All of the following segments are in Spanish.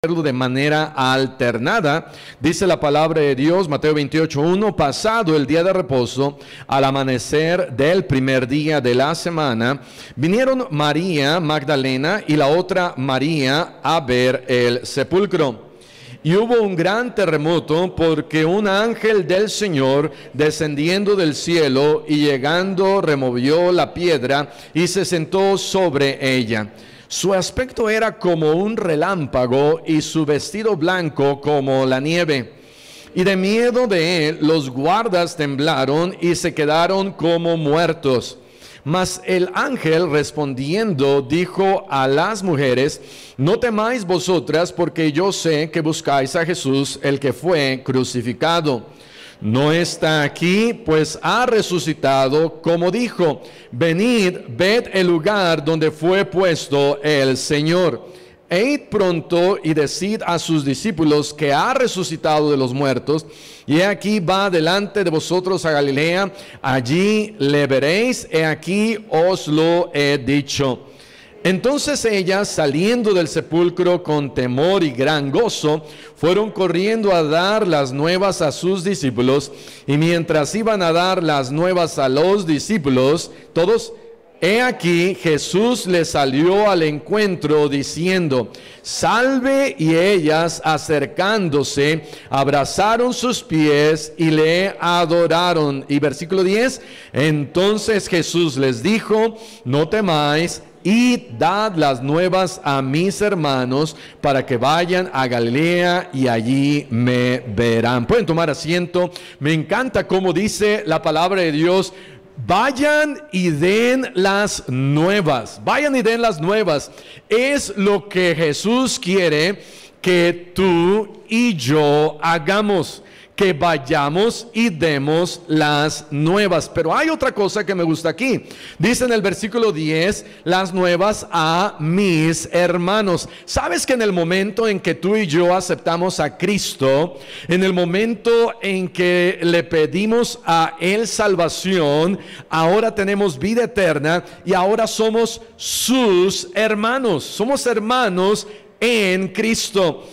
de manera alternada. Dice la palabra de Dios, Mateo 28:1, pasado el día de reposo, al amanecer del primer día de la semana, vinieron María Magdalena y la otra María a ver el sepulcro. Y hubo un gran terremoto, porque un ángel del Señor, descendiendo del cielo y llegando, removió la piedra y se sentó sobre ella. Su aspecto era como un relámpago y su vestido blanco como la nieve. Y de miedo de él, los guardas temblaron y se quedaron como muertos. Mas el ángel respondiendo dijo a las mujeres: no temáis vosotras, porque yo sé que buscáis a Jesús, el que fue crucificado. No está aquí, pues ha resucitado, como dijo. Venid, ved el lugar donde fue puesto el Señor. E id pronto y decid a sus discípulos que ha resucitado de los muertos, y aquí va delante de vosotros a Galilea, allí le veréis, he aquí os lo he dicho. Entonces ellas, saliendo del sepulcro con temor y gran gozo, fueron corriendo a dar las nuevas a sus discípulos, y mientras iban a dar las nuevas a los discípulos, todos, he aquí Jesús les salió al encuentro diciendo: salve. Y ellas, acercándose, abrazaron sus pies y le adoraron. Y versículo 10, entonces Jesús les dijo: no temáis, id, dad las nuevas a mis hermanos, para que vayan a Galilea y allí me verán. Pueden tomar asiento. Me encanta cómo dice la palabra de Dios: vayan y den las nuevas. Vayan y den las nuevas. Es lo que Jesús quiere que tú y yo hagamos, que vayamos y demos las nuevas. Pero hay otra cosa que me gusta aquí. Dice en el versículo 10, las nuevas a mis hermanos. ¿Sabes que en el momento en que tú y yo aceptamos a Cristo, en el momento en que le pedimos a Él salvación, ahora tenemos vida eterna y ahora somos sus hermanos? Somos hermanos en Cristo.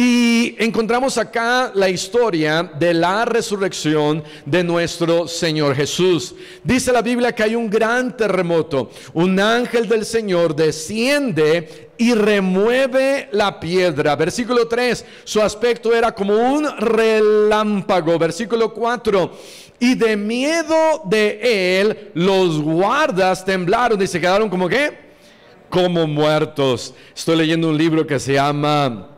Y encontramos acá la historia de la resurrección de nuestro Señor Jesús. Dice la Biblia que hay un gran terremoto. Un ángel del Señor desciende y remueve la piedra. Versículo 3, su aspecto era como un relámpago. Versículo 4, y de miedo de él, los guardas temblaron y se quedaron como ¿qué? Como muertos. Estoy leyendo un libro que se llama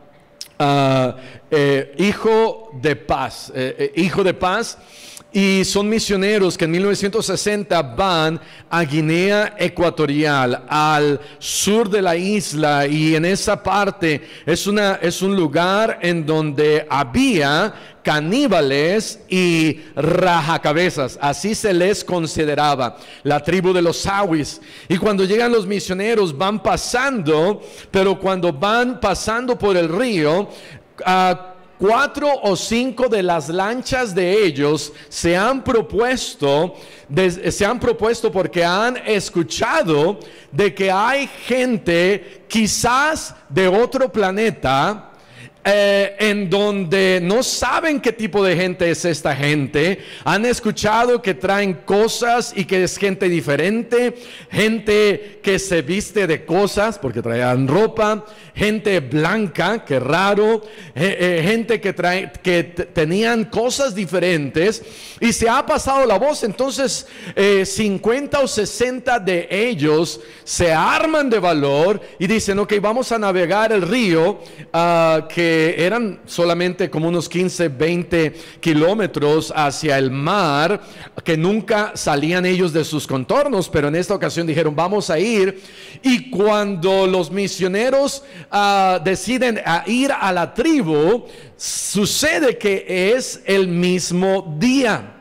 Hijo de Paz, Hijo de Paz, y son misioneros que en 1960 van a Guinea Ecuatorial, al sur de la isla, y en esa parte es un lugar en donde había caníbales y rajacabezas, así se les consideraba, la tribu de los Sawis. Y cuando llegan los misioneros van pasando, pero cuando van pasando por el río, 4 o 5 de las lanchas de ellos se han propuesto porque han escuchado de que hay gente quizás de otro planeta, en donde no saben qué tipo de gente es esta gente. Han escuchado que traen cosas y que es gente diferente, gente que se viste de cosas porque traían ropa, gente blanca, que raro, gente que tenían cosas diferentes, y se ha pasado la voz. Entonces 50 o 60 de ellos se arman de valor y dicen: ok, vamos a navegar el río, que eran solamente como unos 15, 20 kilómetros hacia el mar, que nunca salían ellos de sus contornos, pero en esta ocasión dijeron: vamos a ir. Y cuando los misioneros deciden ir a la tribu, sucede que es el mismo día.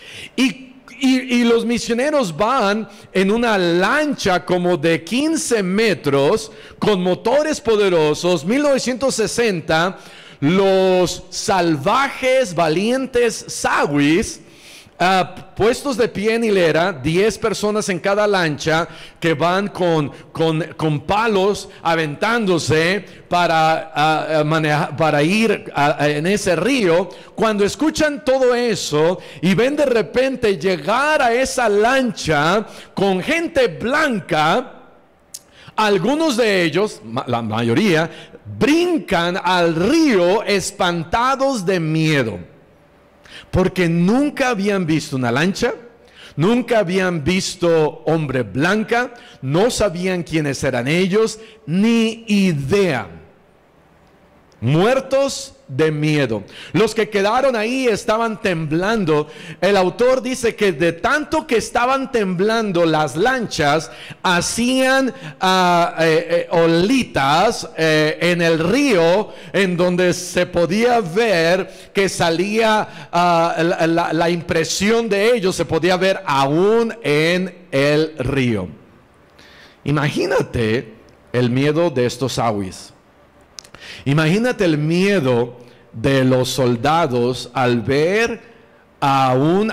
Y los misioneros van en una lancha como de 15 metros con motores poderosos. 1960, los salvajes, valientes Sawis puestos de pie en hilera, 10 personas en cada lancha que van con palos aventándose para ir en ese río. Cuando escuchan todo eso y ven de repente llegar a esa lancha con gente blanca, algunos de ellos, la mayoría, brincan al río espantados de miedo, porque nunca habían visto una lancha, nunca habían visto hombre blanca, no sabían quiénes eran ellos, ni idea. Muertos de miedo. Los que quedaron ahí estaban temblando. El autor dice que de tanto que estaban temblando, las lanchas hacían olitas en el río, en donde se podía ver que salía la impresión de ellos, se podía ver aún en el río. Imagínate el miedo de estos awis. Imagínate el miedo de los soldados al ver a un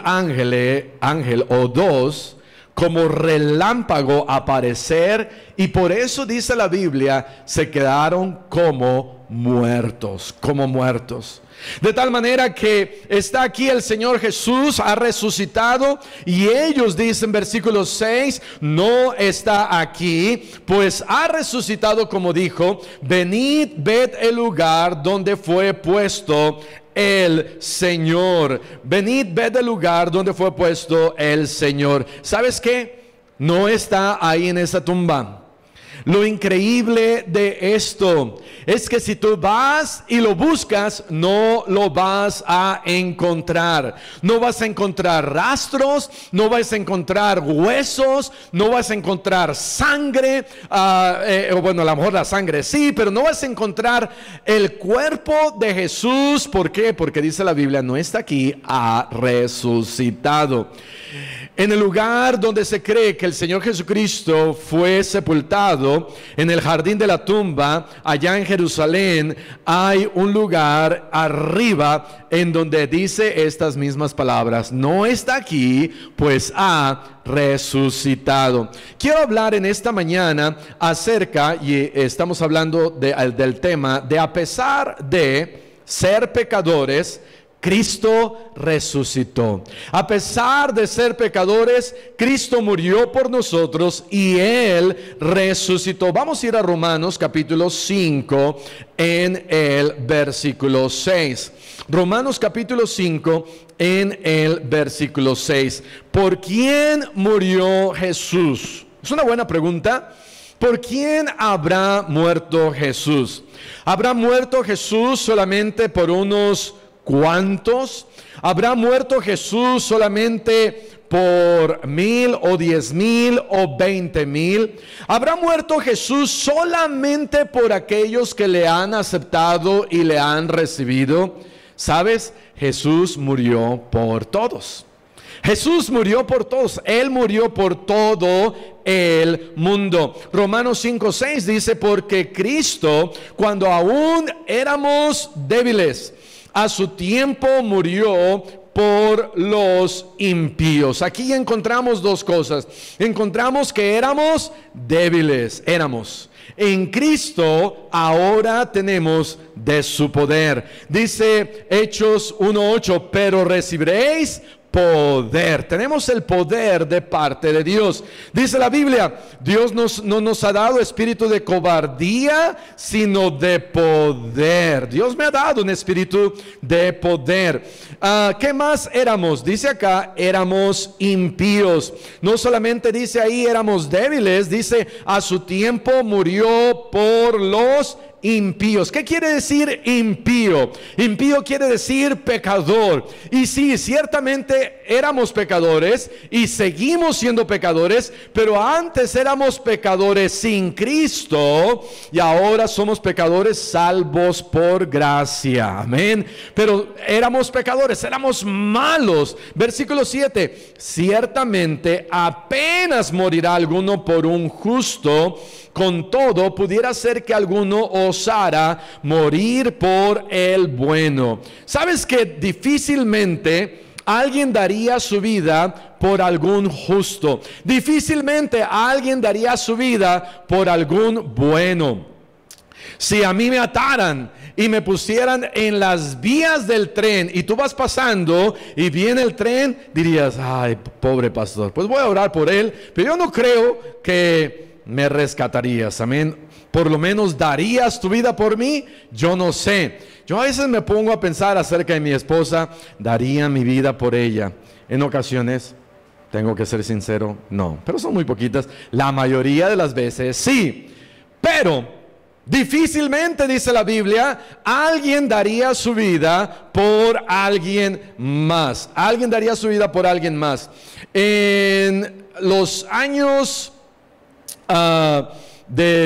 ángel o dos como relámpago aparecer, y por eso dice la Biblia, se quedaron como muertos, como muertos. De tal manera que está aquí el Señor Jesús, ha resucitado, y ellos dicen, versículo 6, no está aquí, pues ha resucitado como dijo. Venid, ved el lugar donde fue puesto el Señor. Venid, ved el lugar donde fue puesto el Señor. ¿Sabes qué? No está ahí en esa tumba. Lo increíble de esto es que si tú vas y lo buscas, no lo vas a encontrar. No vas a encontrar rastros, no vas a encontrar huesos, no vas a encontrar sangre. Bueno, a lo mejor la sangre sí, pero no vas a encontrar el cuerpo de Jesús. ¿Por qué? Porque dice la Biblia, no está aquí, ha resucitado. En el lugar donde se cree que el Señor Jesucristo fue sepultado, en el jardín de la tumba, allá en Jerusalén, hay un lugar arriba en donde dice estas mismas palabras: no está aquí, pues ha resucitado. Quiero hablar en esta mañana acerca, y estamos hablando del tema de a pesar de ser pecadores, Cristo resucitó. A pesar de ser pecadores, Cristo murió por nosotros y Él resucitó. Vamos a ir a Romanos capítulo 5 en el versículo 6. Romanos capítulo 5 en el versículo 6. ¿Por quién murió Jesús? Es una buena pregunta. ¿Por quién habrá muerto Jesús? ¿Habrá muerto Jesús solamente por unos cuantos? ¿Habrá muerto Jesús solamente por 1,000 o 10,000 o 20,000? ¿Habrá muerto Jesús solamente por aquellos que le han aceptado y le han recibido? ¿Sabes? Jesús murió por todos. Jesús murió por todos. Él murió por todo el mundo. Romanos 5:6 dice: porque Cristo, cuando aún éramos débiles, a su tiempo murió por los impíos. Aquí encontramos dos cosas. Encontramos que éramos débiles, en Cristo ahora tenemos de su poder. Dice Hechos 1:8: pero recibiréis poder. Tenemos el poder de parte de Dios. Dice la Biblia, Dios no nos ha dado espíritu de cobardía, sino de poder. Dios me ha dado un espíritu de poder. ¿Qué más éramos? Dice acá, éramos impíos. No solamente dice ahí éramos débiles, dice a su tiempo murió por los impíos. ¿Qué quiere decir impío? Impío quiere decir pecador. Y sí, ciertamente éramos pecadores y seguimos siendo pecadores, pero antes éramos pecadores sin Cristo y ahora somos pecadores salvos por gracia. Amén. Pero éramos pecadores, éramos malos. Versículo 7: ciertamente apenas morirá alguno por un justo, con todo pudiera ser que alguno osara morir por el bueno. ¿Sabes que difícilmente alguien daría su vida por algún justo. Difícilmente alguien daría su vida por algún bueno. Si a mí me ataran y me pusieran en las vías del tren y tú vas pasando y viene el tren, dirías, ay, pobre pastor, pues voy a orar por él, pero yo no creo que me rescatarías, amén. Por lo menos darías tu vida por mí, yo no sé. Yo a veces me pongo a pensar acerca de mi esposa, daría mi vida por ella. En ocasiones, tengo que ser sincero, no, pero son muy poquitas. La mayoría de las veces sí, pero difícilmente, dice la Biblia, alguien daría su vida por alguien más. Alguien daría su vida por alguien más. En los años de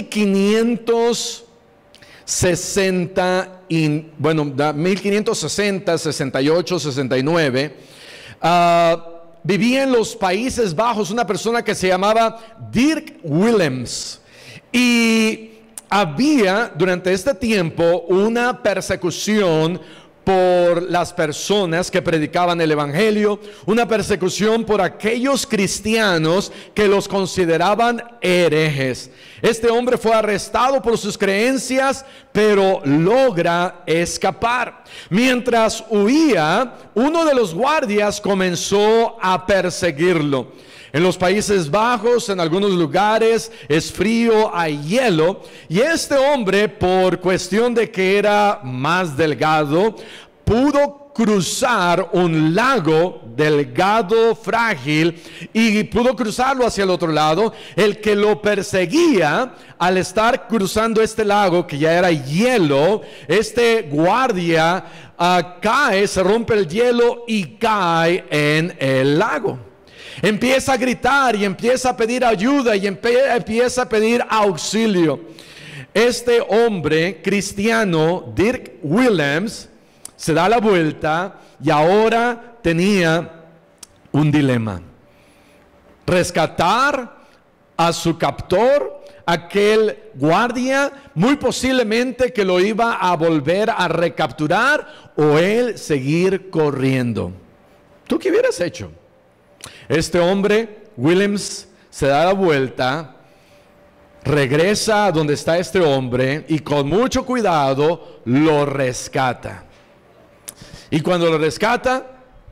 1560, 68, 69, vivía en los Países Bajos una persona que se llamaba Dirk Willems. Y había durante este tiempo una persecución por las personas que predicaban el evangelio, una persecución por aquellos cristianos que los consideraban herejes. Este hombre fue arrestado por sus creencias, pero logra escapar. Mientras huía, uno de los guardias comenzó a perseguirlo. En los Países Bajos, en algunos lugares, es frío, hay hielo. Y este hombre, por cuestión de que era más delgado, pudo cruzar un lago delgado, frágil, y pudo cruzarlo hacia el otro lado. El que lo perseguía, al estar cruzando este lago, que ya era hielo, este guardia cae, se rompe el hielo y cae en el lago. Empieza a gritar y empieza a pedir ayuda y empieza a pedir auxilio. Este hombre cristiano, Dirk Willems, se da la vuelta y ahora tenía un dilema: rescatar a su captor, aquel guardia, muy posiblemente que lo iba a volver a recapturar, o él seguir corriendo. ¿Tú qué hubieras hecho? Este hombre, Willems, se da la vuelta, regresa a donde está este hombre y con mucho cuidado lo rescata. Y cuando lo rescata,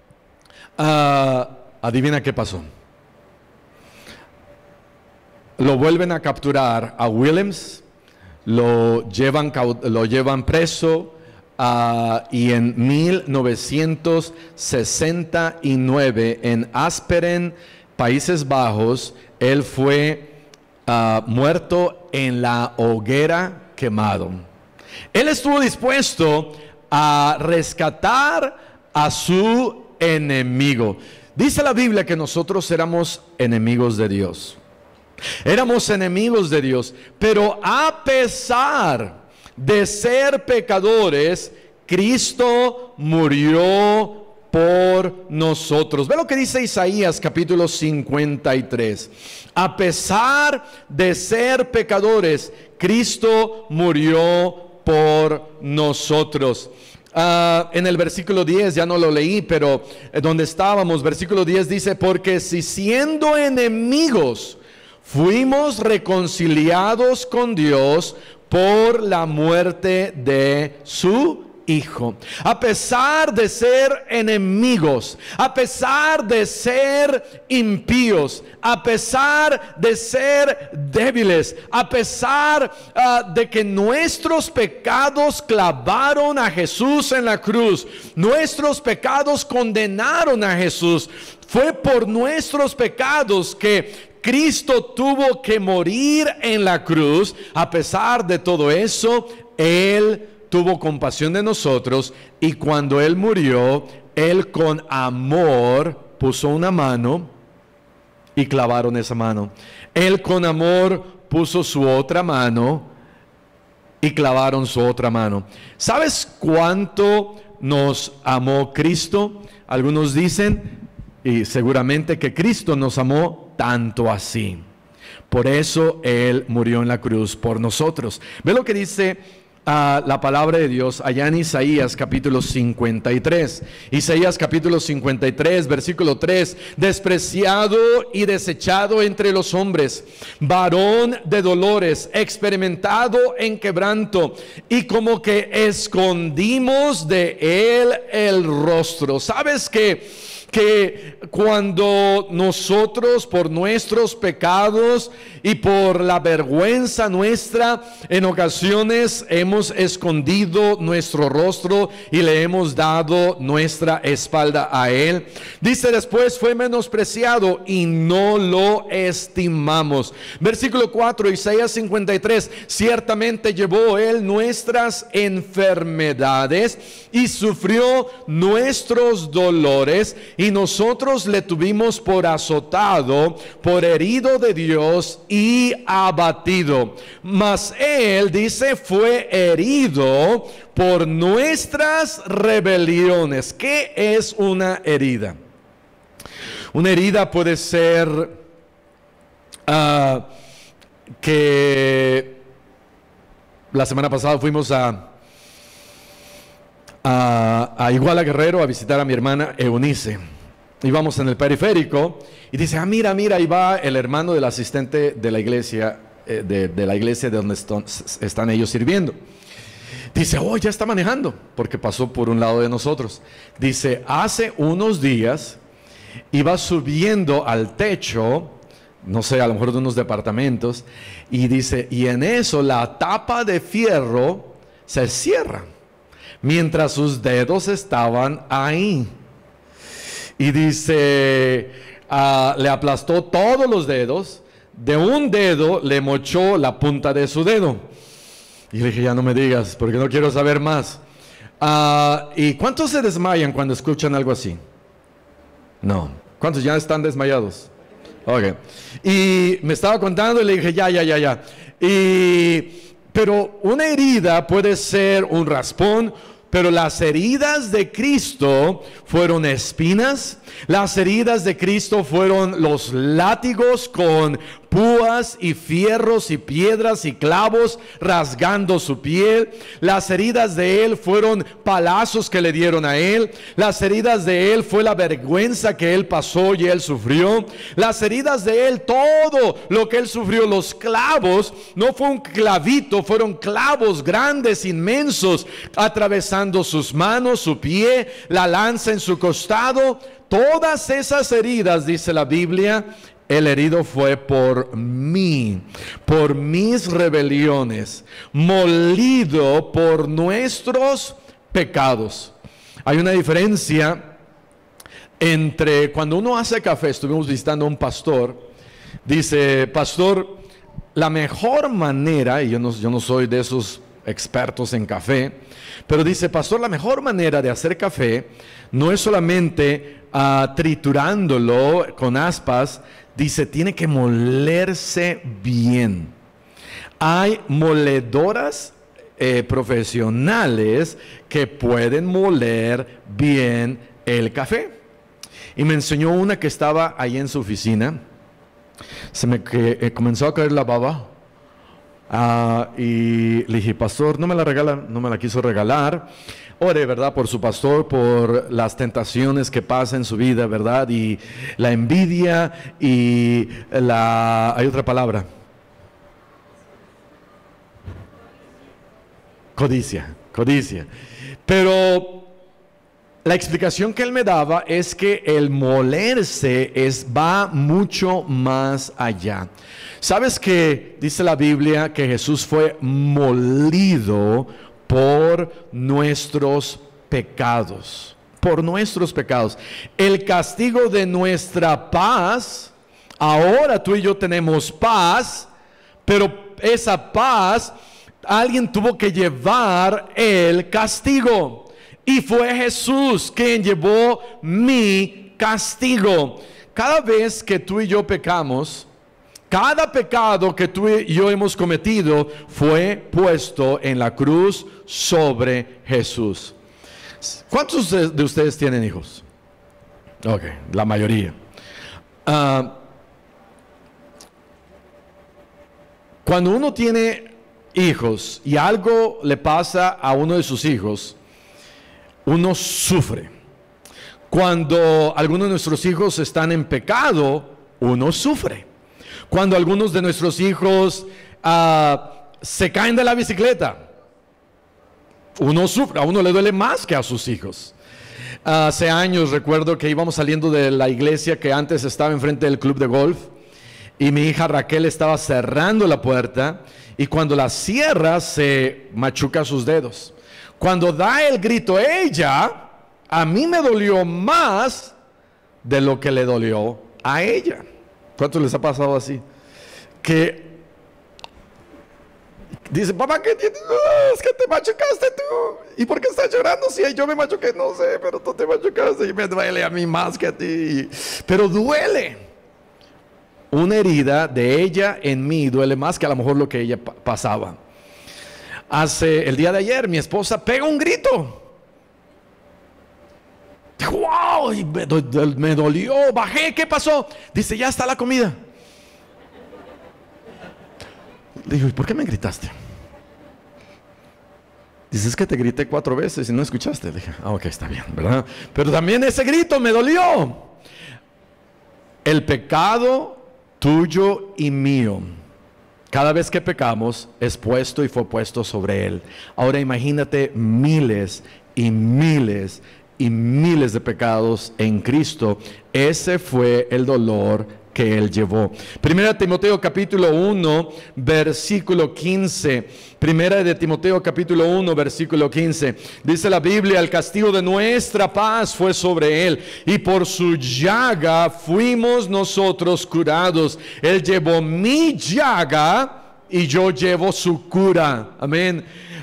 adivina qué pasó. Lo vuelven a capturar a Willems, lo llevan preso. Y en 1969 en Asperen, Países Bajos, él fue muerto en la hoguera quemado. Él estuvo dispuesto a rescatar a su enemigo. Dice la Biblia que nosotros éramos enemigos de Dios. Éramos enemigos de Dios, pero a pesar de ser pecadores, Cristo murió por nosotros. Ve lo que dice Isaías capítulo 53. A pesar de ser pecadores, Cristo murió por nosotros. En el versículo 10, ya no lo leí, pero donde estábamos, versículo 10 dice: porque si siendo enemigos fuimos reconciliados con Dios por la muerte de su Hijo. A pesar de ser enemigos, a pesar de ser impíos, a pesar de ser débiles, a pesar de que nuestros pecados clavaron a Jesús en la cruz, nuestros pecados condenaron a Jesús, fue por nuestros pecados que Cristo tuvo que morir en la cruz. A pesar de todo eso, Él tuvo compasión de nosotros, y cuando Él murió, Él con amor puso una mano y clavaron esa mano. Él con amor puso su otra mano y clavaron su otra mano. ¿Sabes cuánto nos amó Cristo? Algunos dicen, y seguramente, que Cristo nos amó tanto así. Por eso Él murió en la cruz por nosotros. Ve lo que dice la palabra de Dios allá en Isaías capítulo 53. Isaías capítulo 53, versículo 3. Despreciado y desechado entre los hombres, varón de dolores, experimentado en quebranto, y como que escondimos de él el rostro. ¿Sabes qué? Que cuando nosotros por nuestros pecados y por la vergüenza nuestra en ocasiones hemos escondido nuestro rostro y le hemos dado nuestra espalda a él, dice después fue menospreciado y no lo estimamos. Versículo 4, Isaías 53, ciertamente llevó él nuestras enfermedades y sufrió nuestros dolores, y nosotros le tuvimos por azotado, por herido de Dios y abatido. Mas él, dice, fue herido por nuestras rebeliones. ¿Qué es una herida? Una herida puede ser que la semana pasada fuimos a Iguala Guerrero a visitar a mi hermana Eunice. Íbamos en el periférico y dice, mira, ahí va el hermano del asistente de la iglesia, de la iglesia de donde están ellos sirviendo. Dice, ya está manejando, porque pasó por un lado de nosotros. Dice, hace unos días iba subiendo al techo, no sé, a lo mejor de unos departamentos, y dice, y en eso la tapa de fierro se cierra, mientras sus dedos estaban ahí. Y dice, le aplastó todos los dedos, de un dedo le mochó la punta de su dedo. Y le dije, ya no me digas, porque no quiero saber más. ¿Y cuántos se desmayan cuando escuchan algo así? No. ¿Cuántos ya están desmayados? Ok. Y me estaba contando y le dije, ya. Pero una herida puede ser un raspón, pero las heridas de Cristo fueron espinas. Las heridas de Cristo fueron los látigos con púas y fierros y piedras y clavos rasgando su piel. Las heridas de él fueron palazos que le dieron a él. Las heridas de él fue la vergüenza que él pasó y él sufrió. Las heridas de él, todo lo que él sufrió, los clavos, no fue un clavito, fueron clavos grandes, inmensos, atravesando sus manos, su pie, la lanza en su costado. Todas esas heridas, dice la Biblia, el herido fue por mí, por mis rebeliones, molido por nuestros pecados. Hay una diferencia entre cuando uno hace café. Estuvimos visitando a un pastor. Dice, pastor, la mejor manera, y yo no soy de esos expertos en café, pero dice, pastor, la mejor manera de hacer café no es solamente triturándolo con aspas. Dice, tiene que molerse bien. Hay moledoras profesionales que pueden moler bien el café. Y me enseñó una que estaba ahí en su oficina. Comenzó a caer la baba. Y le dije, pastor, no me la regala. No me la quiso regalar. Ore, ¿verdad?, por su pastor, por las tentaciones que pasa en su vida, ¿verdad? Y la envidia y hay otra palabra. Codicia. Pero la explicación que él me daba es que el molerse va mucho más allá. ¿Sabes que dice la Biblia que Jesús fue molido por nuestros pecados? Por nuestros pecados. El castigo de nuestra paz, ahora tú y yo tenemos paz, pero esa paz, alguien tuvo que llevar el castigo. Y fue Jesús quien llevó mi castigo. Cada vez que tú y yo pecamos, cada pecado que tú y yo hemos cometido fue puesto en la cruz sobre Jesús. ¿Cuántos de ustedes tienen hijos? Ok, la mayoría. Cuando uno tiene hijos y algo le pasa a uno de sus hijos, uno sufre. Cuando algunos de nuestros hijos están en pecado, uno sufre. Cuando algunos de nuestros hijos se caen de la bicicleta, uno sufre. A uno le duele más que a sus hijos. Hace años recuerdo que íbamos saliendo de la iglesia que antes estaba enfrente del club de golf, y mi hija Raquel estaba cerrando la puerta, y cuando la cierra se machuca sus dedos. Cuando da el grito ella, a mí me dolió más de lo que le dolió a ella. ¿Cuántos les ha pasado así? Que dice, papá, ¿qué tienes? Es que te machucaste tú. ¿Y por qué estás llorando? Si yo me machuqué, no sé, pero tú te machucaste y me duele a mí más que a ti. Pero duele. Una herida de ella en mí duele más que a lo mejor lo que ella pasaba. El día de ayer, mi esposa pega un grito. ¡Wow! Y me dolió, bajé, ¿qué pasó? Dice, ya está la comida. Le digo, ¿y por qué me gritaste? Dice, es que te grité 4 veces y no escuchaste. Le dije, ok, está bien, ¿verdad? Pero también ese grito me dolió. El pecado tuyo y mío, cada vez que pecamos, es puesto y fue puesto sobre él. Ahora imagínate miles y miles y miles de pecados en Cristo. Ese fue el dolor que él llevó. Primera de Timoteo capítulo 1 versículo 15. Primera de Timoteo capítulo 1 versículo 15. Dice la Biblia, el castigo de nuestra paz fue sobre él, y por su llaga fuimos nosotros curados. Él llevó mi llaga y yo llevo su cura. Amén.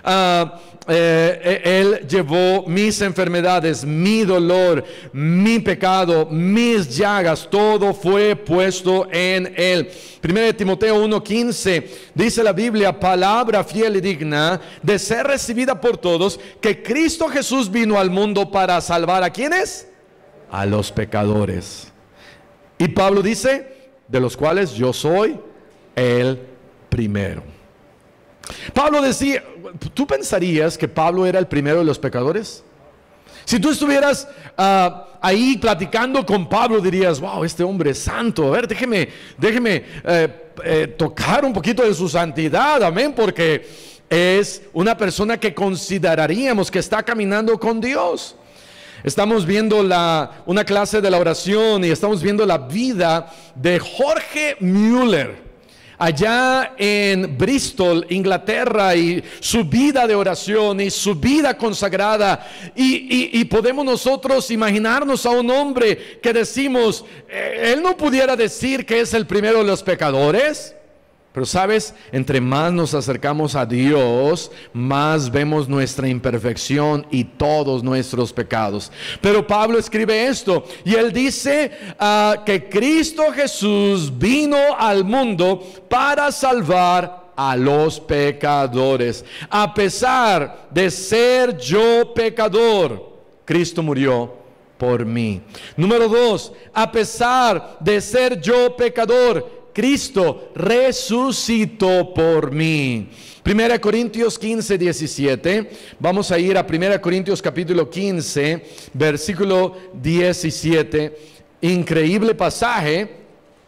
Él llevó mis enfermedades, mi dolor, mi pecado, mis llagas, todo fue puesto en él. 1 Timoteo 1:15 dice la Biblia, palabra fiel y digna de ser recibida por todos, que Cristo Jesús vino al mundo para salvar ¿a quiénes? A los pecadores. Y Pablo dice, de los cuales yo soy el primero. Pablo decía, ¿tú pensarías que Pablo era el primero de los pecadores? Si tú estuvieras ahí platicando con Pablo, dirías, wow, este hombre es santo. A ver, déjeme tocar un poquito de su santidad, amén, porque es una persona que consideraríamos que está caminando con Dios. Estamos viendo una clase de la oración y estamos viendo la vida de Jorge Müller allá en Bristol, Inglaterra, y su vida de oración y su vida consagrada, y podemos nosotros imaginarnos a un hombre que decimos, él no pudiera decir que es el primero de los pecadores. Pero sabes, entre más nos acercamos a Dios, más vemos nuestra imperfección y todos nuestros pecados. Pero Pablo escribe esto, y él dice que Cristo Jesús vino al mundo para salvar a los pecadores. A pesar de ser yo pecador, Cristo murió por mí. Número 2, a pesar de ser yo pecador, Cristo resucitó por mí. 1 Corintios 15, 17. Vamos a ir a 1 Corintios capítulo 15, versículo 17. Increíble pasaje.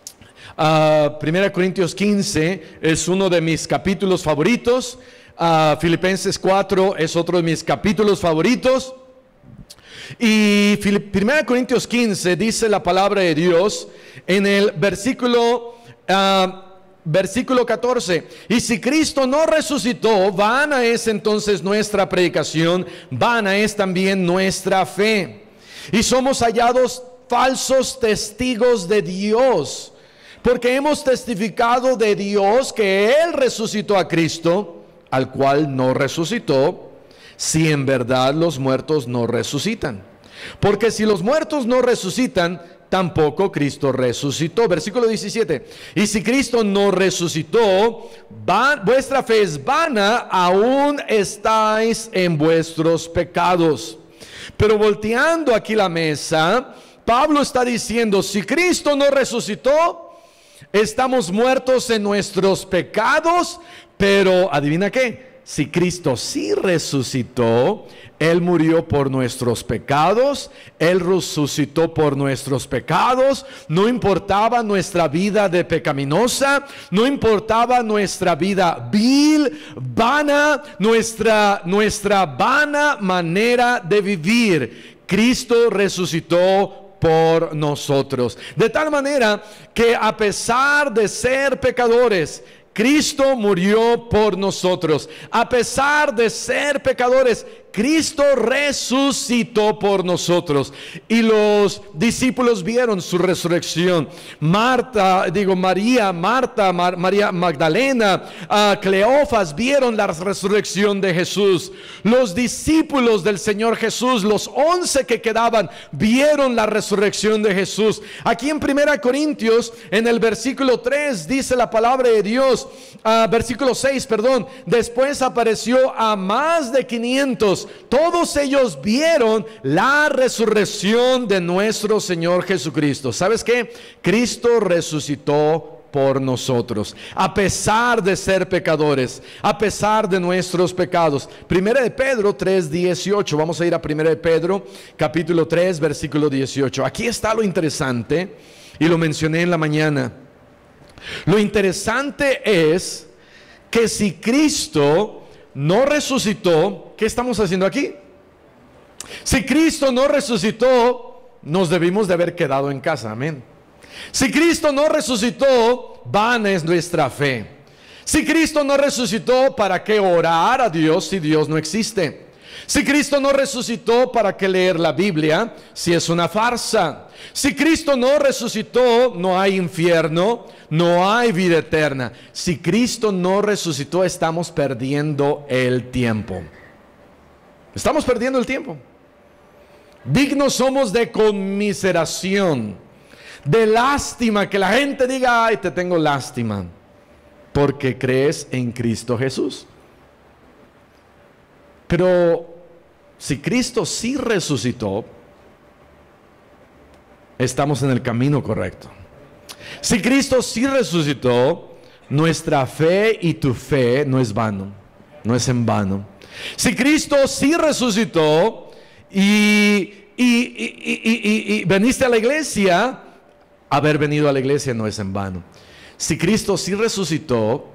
1 Corintios 15 es uno de mis capítulos favoritos. Filipenses 4 es otro de mis capítulos favoritos. Y 1 Corintios 15 dice la palabra de Dios en el versículo 14, y si Cristo no resucitó, vana es entonces nuestra predicación, vana es también nuestra fe, y somos hallados falsos testigos de Dios, porque hemos testificado de Dios que Él resucitó a Cristo, al cual no resucitó, si en verdad los muertos no resucitan. Porque si los muertos no resucitan, tampoco Cristo resucitó. Versículo 17. Y si Cristo no resucitó, vuestra fe es vana, aún estáis en vuestros pecados. Pero volteando aquí la mesa, Pablo está diciendo, si Cristo no resucitó, Estamos muertos en nuestros pecados, pero ¿adivina qué? Si Cristo sí resucitó, Él murió por nuestros pecados, Él resucitó por nuestros pecados, no importaba nuestra vida de pecaminosa, no importaba nuestra vida vil, vana, nuestra vana manera de vivir. Cristo resucitó por nosotros. De tal manera que a pesar de ser pecadores, Cristo murió por nosotros. A pesar de ser pecadores, Cristo resucitó por nosotros. Y los discípulos vieron su resurrección. María Magdalena, Cleofas vieron la resurrección de Jesús. Los discípulos del Señor Jesús, los 11 que quedaban, vieron la resurrección de Jesús. Aquí en 1 Corintios, en el versículo 3, dice la palabra de Dios, versículo 6, perdón, después apareció a más de 500. Todos ellos vieron la resurrección de nuestro Señor Jesucristo. ¿Sabes qué? Cristo resucitó por nosotros, a pesar de ser pecadores, a pesar de nuestros pecados. Primera de Pedro 3:18. Vamos a ir a Primera de Pedro, capítulo 3, versículo 18. Aquí está lo interesante, y lo mencioné en la mañana. Lo interesante es que si Cristo no resucitó, ¿qué estamos haciendo aquí? Si Cristo no resucitó, nos debimos de haber quedado en casa, amén. Si Cristo no resucitó, vana es nuestra fe. Si Cristo no resucitó, ¿para qué orar a Dios si Dios no existe? Si Cristo no resucitó, ¿para qué leer la Biblia si es una farsa? Si Cristo no resucitó, no hay infierno, no hay vida eterna. Si Cristo no resucitó, estamos perdiendo el tiempo. Estamos perdiendo el tiempo. Dignos somos de conmiseración, de lástima, que la gente diga: ay, te tengo lástima, porque crees en Cristo Jesús. Pero si Cristo sí resucitó, estamos en el camino correcto. Si Cristo sí resucitó, nuestra fe y tu fe no es vano, no es en vano. Si Cristo sí resucitó y veniste a la iglesia, haber venido a la iglesia no es en vano. Si Cristo sí resucitó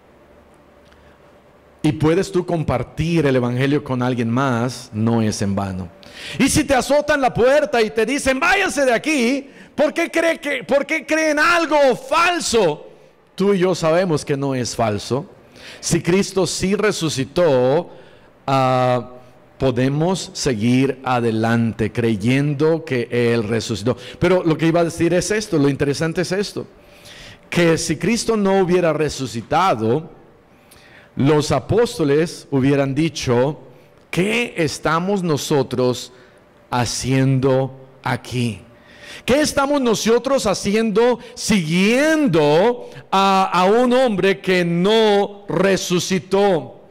y puedes tú compartir el evangelio con alguien más, no es en vano. Y si te azotan la puerta y te dicen: váyanse de aquí, ¿por qué creen algo falso? Tú y yo sabemos que no es falso. Si Cristo sí resucitó, podemos seguir adelante creyendo que Él resucitó. Pero lo que iba a decir es esto, lo interesante es esto, que si Cristo no hubiera resucitado, los apóstoles hubieran dicho: ¿qué estamos nosotros haciendo aquí? ¿Qué estamos nosotros haciendo siguiendo a un hombre que no resucitó?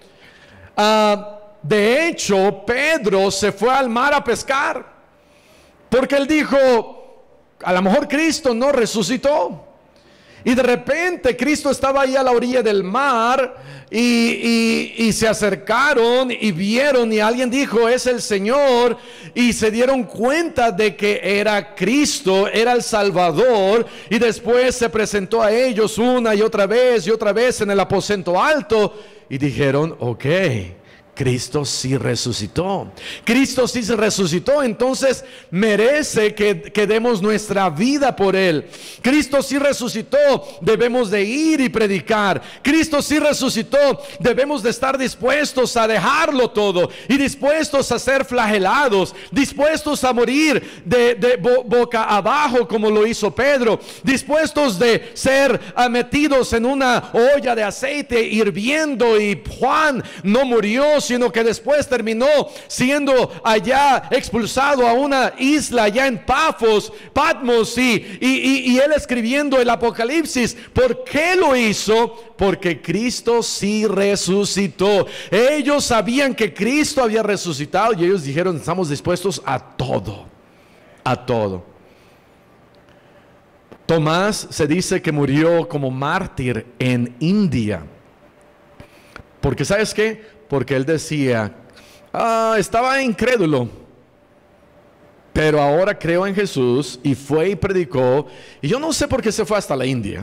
De hecho, Pedro se fue al mar a pescar, porque él dijo: a lo mejor Cristo no resucitó. Y de repente Cristo estaba ahí a la orilla del mar y se acercaron y vieron, y alguien dijo: es el Señor, y se dieron cuenta de que era Cristo, era el Salvador. Y después se presentó a ellos una y otra vez en el aposento alto, y dijeron: ok, Cristo sí resucitó. Cristo sí se resucitó, entonces merece que demos nuestra vida por Él. Cristo sí resucitó, debemos de ir y predicar. Cristo sí resucitó, debemos de estar dispuestos a dejarlo todo, y dispuestos a ser flagelados, dispuestos a morir de boca abajo como lo hizo Pedro, dispuestos de ser metidos en una olla de aceite hirviendo. Y Juan no murió, sino que después terminó siendo allá expulsado a una isla allá en Patmos, y él escribiendo el Apocalipsis. ¿Por qué lo hizo? Porque Cristo sí resucitó. Ellos sabían que Cristo había resucitado, y ellos dijeron: estamos dispuestos a todo, a todo. Tomás se dice que murió como mártir en India. Porque ¿sabes qué? Porque él decía, estaba incrédulo, pero ahora creo en Jesús, y fue y predicó. Y yo no sé por qué se fue hasta la India,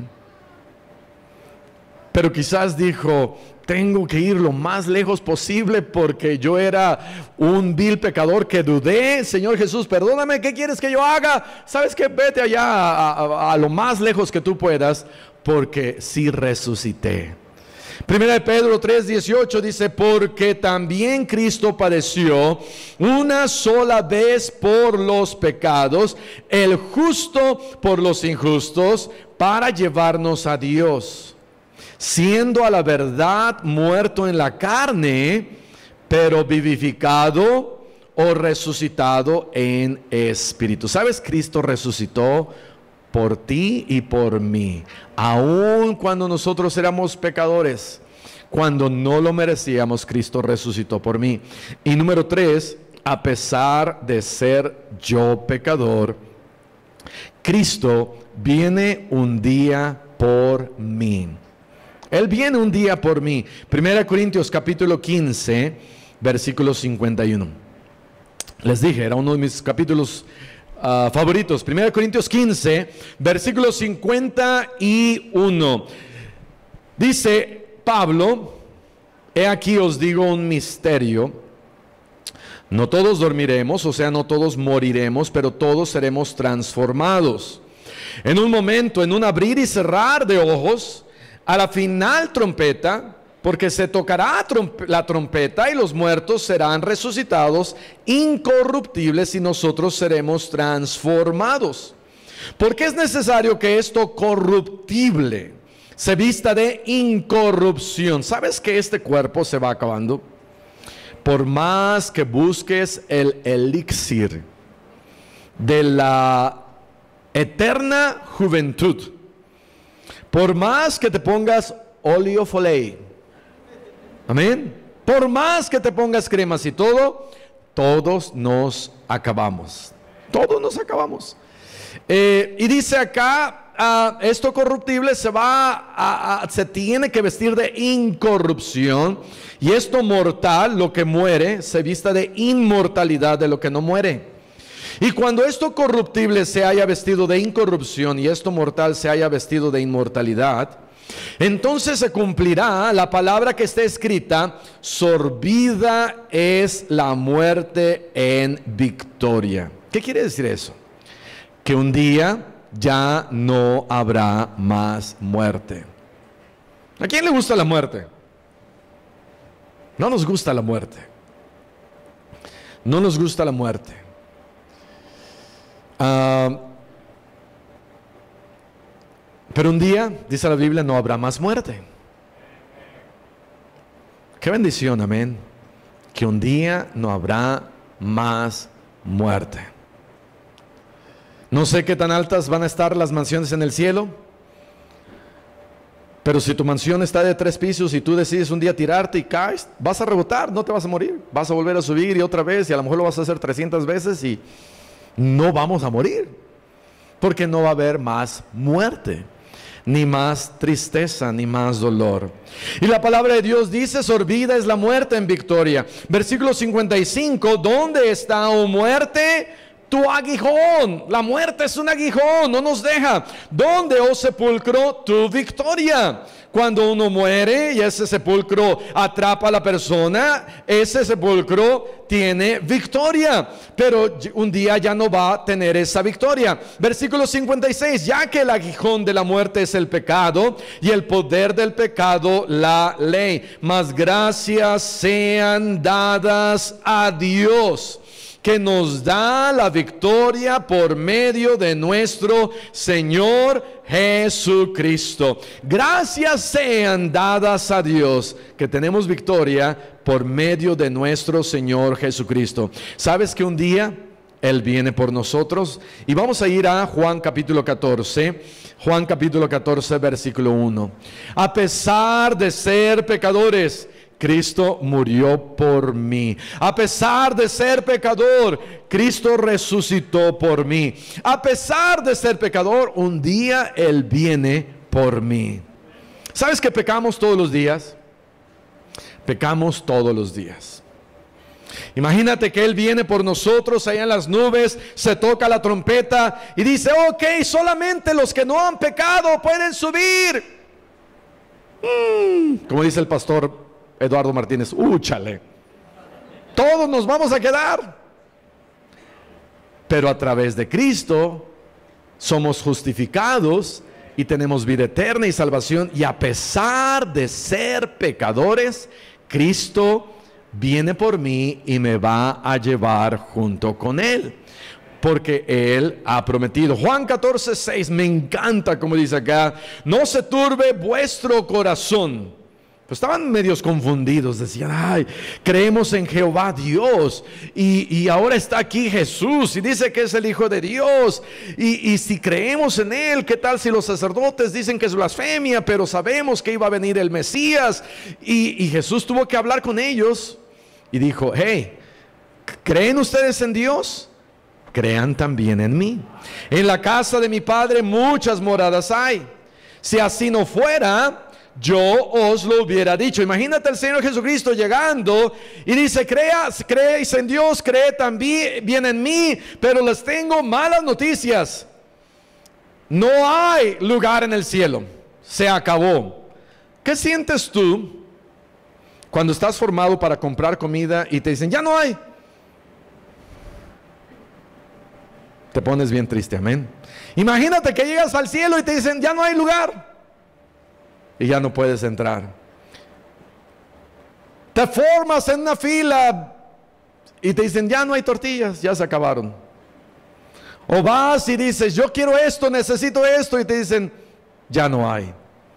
pero quizás dijo, tengo que ir lo más lejos posible porque yo era un vil pecador que dudé. Señor Jesús, perdóname, ¿qué quieres que yo haga? ¿Sabes qué? Vete allá a lo más lejos que tú puedas, porque sí resucité. Primera de Pedro 3:18 dice, porque también Cristo padeció una sola vez por los pecados, el justo por los injustos, para llevarnos a Dios, siendo a la verdad muerto en la carne, pero vivificado o resucitado en espíritu. ¿Sabes? Cristo resucitó por ti y por mí, aun cuando nosotros éramos pecadores, cuando no lo merecíamos. Cristo resucitó por mí. Y número 3, a pesar de ser yo pecador, Cristo viene un día por mí. Él viene un día por mí. 1 Corintios capítulo 15, versículo 51. Les dije, era uno de mis capítulos favoritos. 1 Corintios 15, versículo 51. Dice Pablo, he aquí os digo un misterio. No todos dormiremos, o sea, no todos moriremos, pero todos seremos transformados. En un momento, en un abrir y cerrar de ojos, a la final trompeta, porque se tocará la trompeta y los muertos serán resucitados incorruptibles y nosotros seremos transformados. Porque es necesario que esto corruptible se vista de incorrupción. ¿Sabes que este cuerpo se va acabando? Por más que busques el elixir de la eterna juventud, por más que te pongas óleo foley, amén, por más que te pongas cremas y todo, todos nos acabamos. Todos nos acabamos. Y dice acá, esto corruptible se tiene que vestir de incorrupción, y esto mortal, lo que muere, se vista de inmortalidad de lo que no muere. Y cuando esto corruptible se haya vestido de incorrupción y esto mortal se haya vestido de inmortalidad, entonces se cumplirá la palabra que está escrita: sorbida es la muerte en victoria. ¿Qué quiere decir eso? Que un día ya no habrá más muerte. ¿A quién le gusta la muerte? No nos gusta la muerte. No nos gusta la muerte. Pero un día, dice la Biblia, no habrá más muerte. Qué bendición, amén. Que un día no habrá más muerte. No sé qué tan altas van a estar las mansiones en el cielo, pero si tu mansión está de 3 pisos y tú decides un día tirarte y caes, vas a rebotar, no te vas a morir. Vas a volver a subir y otra vez, y a lo mejor lo vas a hacer 300 veces y no vamos a morir, porque no va a haber más muerte, ni más tristeza, ni más dolor. Y la palabra de Dios dice: sorbida es la muerte en victoria. Versículo 55, ¿dónde está, oh muerte, tu aguijón? La muerte es un aguijón, no nos deja. ¿Dónde, oh sepulcro, tu victoria? Cuando uno muere y ese sepulcro atrapa a la persona, ese sepulcro tiene victoria, pero un día ya no va a tener esa victoria. Versículo 56, ya que el aguijón de la muerte es el pecado, y el poder del pecado la ley, mas gracias sean dadas a Dios, que nos da la victoria por medio de nuestro Señor Jesucristo. Gracias sean dadas a Dios que tenemos victoria por medio de nuestro Señor Jesucristo. ¿Sabes que un día Él viene por nosotros? Y vamos a ir a Juan capítulo 14. Juan capítulo 14, versículo 1. A pesar de ser pecadores, Cristo murió por mí. A pesar de ser pecador, Cristo resucitó por mí. A pesar de ser pecador, un día Él viene por mí. ¿Sabes que pecamos todos los días? Pecamos todos los días. Imagínate que Él viene por nosotros allá en las nubes, se toca la trompeta y dice, ok, solamente los que no han pecado pueden subir. Como dice el pastor Eduardo Martínez, úchale, todos nos vamos a quedar. Pero a través de Cristo somos justificados y tenemos vida eterna y salvación. Y a pesar de ser pecadores, Cristo viene por mí y me va a llevar junto con Él, porque Él ha prometido. Juan 14:6, me encanta como dice acá, no se turbe vuestro corazón. Pues estaban medios confundidos, decían, ay, creemos en Jehová Dios y ahora está aquí Jesús y dice que es el Hijo de Dios y si creemos en Él, ¿qué tal si los sacerdotes dicen que es blasfemia? Pero sabemos que iba a venir el Mesías y Jesús tuvo que hablar con ellos y dijo, hey, ¿creen ustedes en Dios? Crean también en mí. En la casa de mi Padre muchas moradas hay. Si así no fuera, yo os lo hubiera dicho. Imagínate el Señor Jesucristo llegando y dice, creéis en Dios, cree también en mí, pero les tengo malas noticias. No hay lugar en el cielo, se acabó. ¿Qué sientes tú cuando estás formado para comprar comida y te dicen, ya no hay? Te pones bien triste, amén. Imagínate que llegas al cielo y te dicen, ya no hay lugar. Y ya no puedes entrar. Te formas en una fila y te dicen, ya no hay tortillas, ya se acabaron. O vas y dices, yo quiero esto, necesito esto, y te dicen, ya no hay.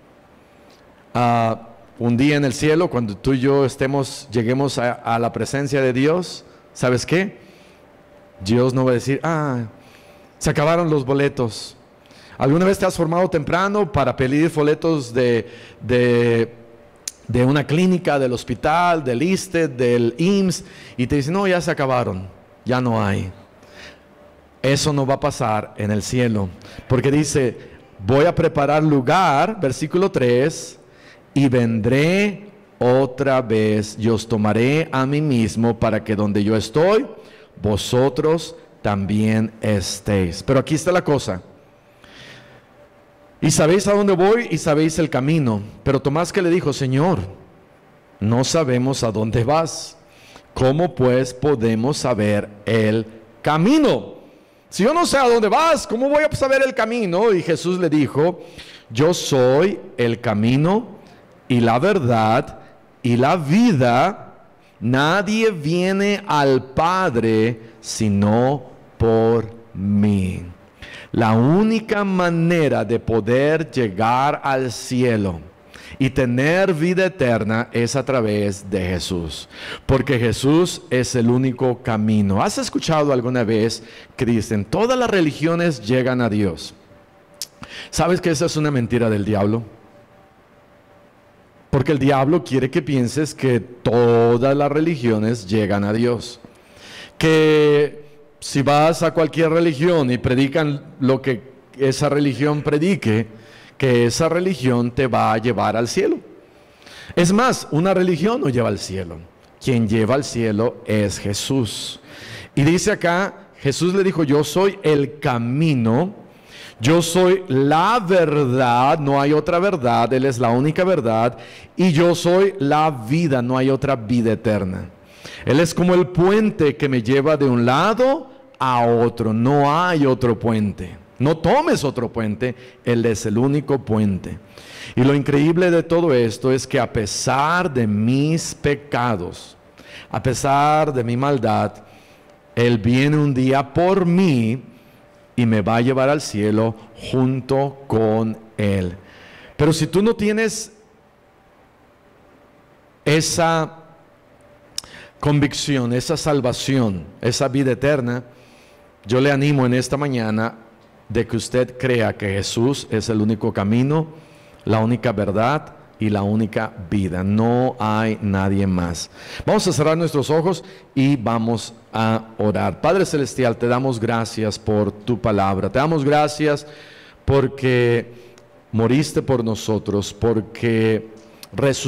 Un día en el cielo, cuando tú y yo lleguemos a la presencia de Dios, ¿sabes qué? Dios no va a decir, se acabaron los boletos. ¿Alguna vez te has formado temprano para pedir boletos de una clínica, del hospital, del ISSSTE, del IMSS? Y te dicen, no, ya se acabaron, ya no hay. Eso no va a pasar en el cielo. Porque dice, voy a preparar lugar, versículo 3, y vendré otra vez, y os tomaré a mí mismo para que donde yo estoy, vosotros también estéis. Pero aquí está la cosa. Y sabéis a dónde voy y sabéis el camino. Pero Tomás, que le dijo, Señor, no sabemos a dónde vas. ¿Cómo pues podemos saber el camino? Si yo no sé a dónde vas, ¿cómo voy a saber el camino? Y Jesús le dijo, yo soy el camino y la verdad y la vida. Nadie viene al Padre sino por mí. La única manera de poder llegar al cielo y tener vida eterna es a través de Jesús, porque Jesús es el único camino. ¿Has escuchado alguna vez que dicen, todas las religiones llegan a Dios? ¿Sabes que esa es una mentira del diablo? Porque el diablo quiere que pienses que todas las religiones llegan a Dios. Que si vas a cualquier religión y predican lo que esa religión predique, que esa religión te va a llevar al cielo. Es más, una religión no lleva al cielo. Quien lleva al cielo es Jesús. Y dice acá, Jesús le dijo, yo soy el camino, yo soy la verdad, no hay otra verdad, Él es la única verdad, y yo soy la vida, no hay otra vida eterna. Él es como el puente que me lleva de un lado a otro, no hay otro puente. No tomes otro puente, Él es el único puente. Y lo increíble de todo esto es que a pesar de mis pecados, a pesar de mi maldad, Él viene un día por mí y me va a llevar al cielo junto con Él. Pero si tú no tienes esa convicción, esa salvación, esa vida eterna, yo le animo en esta mañana de que usted crea que Jesús es el único camino, la única verdad, y la única vida. No hay nadie más. Vamos a cerrar nuestros ojos y vamos a orar. Padre Celestial, te damos gracias por tu palabra. Te damos gracias porque moriste por nosotros, porque resucitaste